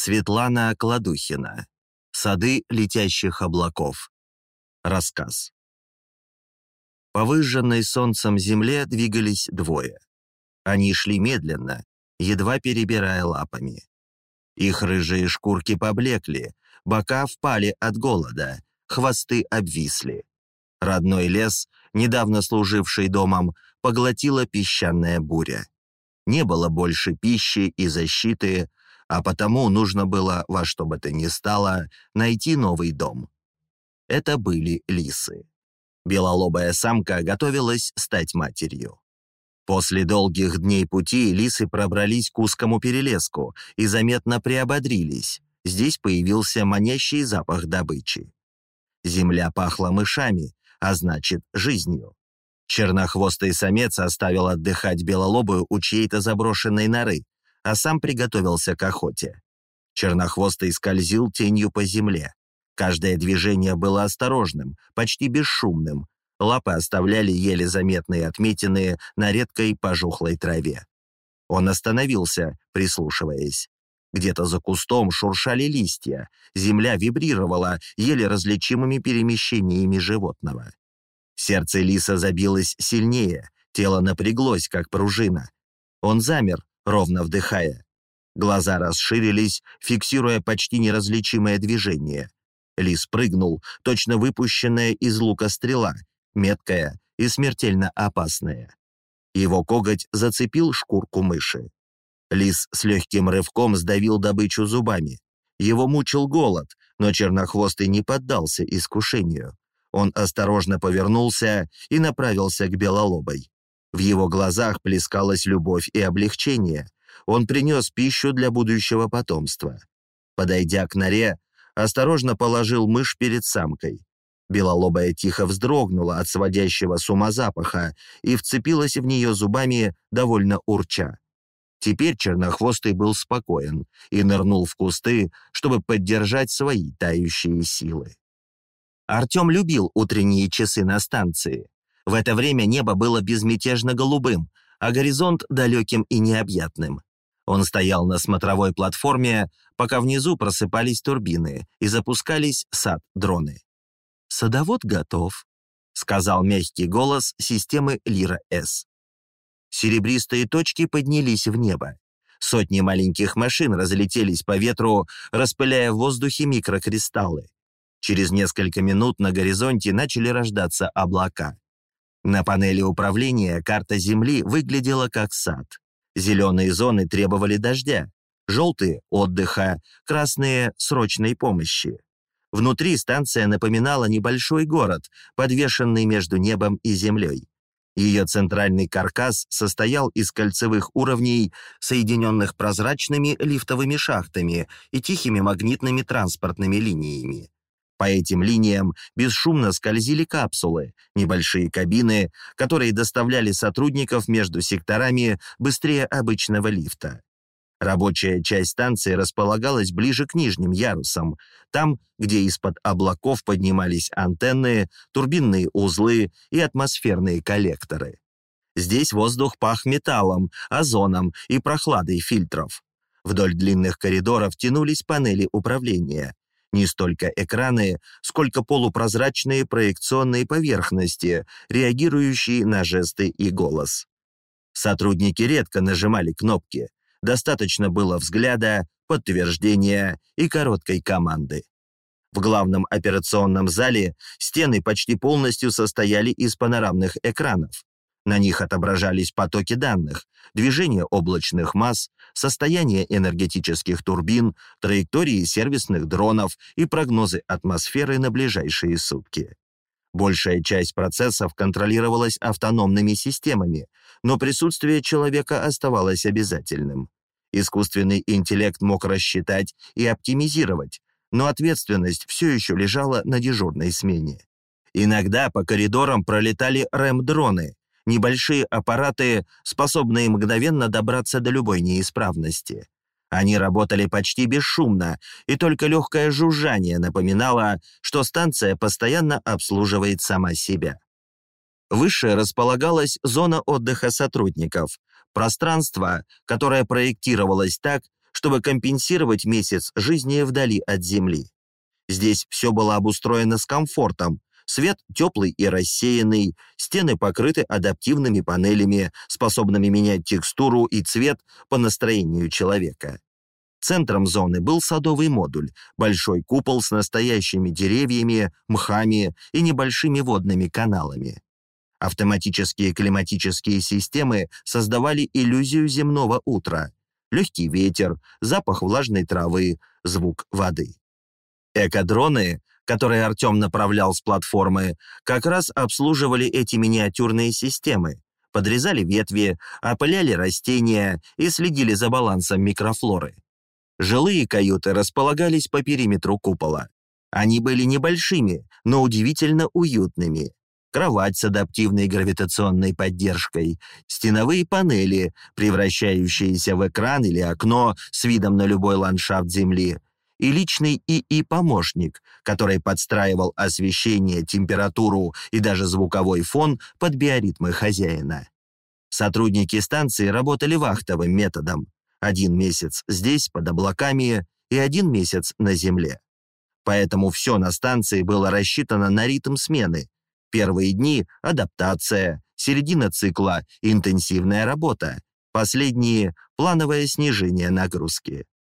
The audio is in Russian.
Светлана Кладухина. «Сады летящих облаков». Рассказ. По выжженной солнцем земле двигались двое. Они шли медленно, едва перебирая лапами. Их рыжие шкурки поблекли, бока впали от голода, хвосты обвисли. Родной лес, недавно служивший домом, поглотила песчаная буря. Не было больше пищи и защиты, а потому нужно было во что бы то ни стало найти новый дом. Это были лисы. Белолобая самка готовилась стать матерью. После долгих дней пути лисы пробрались к узкому перелеску и заметно приободрились. Здесь появился манящий запах добычи. Земля пахла мышами, а значит, жизнью. Чернохвостый самец оставил отдыхать белолобую у чьей-то заброшенной норы, а сам приготовился к охоте. Чернохвостый скользил тенью по земле. Каждое движение было осторожным, почти бесшумным. Лапы оставляли еле заметные отметины на редкой пожухлой траве. Он остановился, прислушиваясь. Где-то за кустом шуршали листья, земля вибрировала еле различимыми перемещениями животного. Сердце лиса забилось сильнее, тело напряглось, как пружина. Он замер, ровно вдыхая. Глаза расширились, фиксируя почти неразличимое движение. Лис прыгнул, точно выпущенная из лука стрела, меткая и смертельно опасная. Его коготь зацепил шкурку мыши. Лис с легким рывком сдавил добычу зубами. Его мучил голод, но чернохвостый не поддался искушению. Он осторожно повернулся и направился к белолобой. В его глазах плескалась любовь и облегчение. Он принес пищу для будущего потомства. Подойдя к норе, осторожно положил мышь перед самкой. Белолобая тихо вздрогнула от сводящего с ума запаха и вцепилась в нее зубами, довольно урча. Теперь чернохвостый был спокоен и нырнул в кусты, чтобы поддержать свои тающие силы. Артем любил утренние часы на станции. В это время небо было безмятежно голубым, а горизонт далеким и необъятным. Он стоял на смотровой платформе, пока внизу просыпались турбины и запускались сад-дроны. «Садовод готов», — сказал мягкий голос системы Лира-С. Серебристые точки поднялись в небо. Сотни маленьких машин разлетелись по ветру, распыляя в воздухе микрокристаллы. Через несколько минут на горизонте начали рождаться облака. На панели управления карта Земли выглядела как сад. Зеленые зоны требовали дождя, желтые — отдыха, красные — срочной помощи. Внутри станция напоминала небольшой город, подвешенный между небом и землей. Ее центральный каркас состоял из кольцевых уровней, соединенных прозрачными лифтовыми шахтами и тихими магнитными транспортными линиями. По этим линиям бесшумно скользили капсулы, небольшие кабины, которые доставляли сотрудников между секторами быстрее обычного лифта. Рабочая часть станции располагалась ближе к нижним ярусам, там, где из-под облаков поднимались антенны, турбинные узлы и атмосферные коллекторы. Здесь воздух пах металлом, озоном и прохладой фильтров. Вдоль длинных коридоров тянулись панели управления. Не столько экраны, сколько полупрозрачные проекционные поверхности, реагирующие на жесты и голос. Сотрудники редко нажимали кнопки. Достаточно было взгляда, подтверждения и короткой команды. В главном операционном зале стены почти полностью состояли из панорамных экранов. На них отображались потоки данных, движение облачных масс, состояние энергетических турбин, траектории сервисных дронов и прогнозы атмосферы на ближайшие сутки. Большая часть процессов контролировалась автономными системами, но присутствие человека оставалось обязательным. Искусственный интеллект мог рассчитать и оптимизировать, но ответственность все еще лежала на дежурной смене. Иногда по коридорам пролетали РЭМ-дроны, небольшие аппараты, способные мгновенно добраться до любой неисправности. Они работали почти бесшумно, и только легкое жужжание напоминало, что станция постоянно обслуживает сама себя. Выше располагалась зона отдыха сотрудников, пространство, которое проектировалось так, чтобы компенсировать месяц жизни вдали от Земли. Здесь все было обустроено с комфортом. Свет теплый и рассеянный, стены покрыты адаптивными панелями, способными менять текстуру и цвет по настроению человека. Центром зоны был садовый модуль, большой купол с настоящими деревьями, мхами и небольшими водными каналами. Автоматические климатические системы создавали иллюзию земного утра. Легкий ветер, запах влажной травы, звук воды. Экодроны, которые Артем направлял с платформы, как раз обслуживали эти миниатюрные системы, подрезали ветви, опыляли растения и следили за балансом микрофлоры. Жилые каюты располагались по периметру купола. Они были небольшими, но удивительно уютными. Кровать с адаптивной гравитационной поддержкой, стеновые панели, превращающиеся в экран или окно с видом на любой ландшафт Земли, и личный ИИ-помощник, который подстраивал освещение, температуру и даже звуковой фон под биоритмы хозяина. Сотрудники станции работали вахтовым методом. 1 месяц здесь, под облаками, и 1 месяц на Земле. Поэтому все на станции было рассчитано на ритм смены. Первые дни – адаптация, середина цикла – интенсивная работа, последние – плановое снижение нагрузки.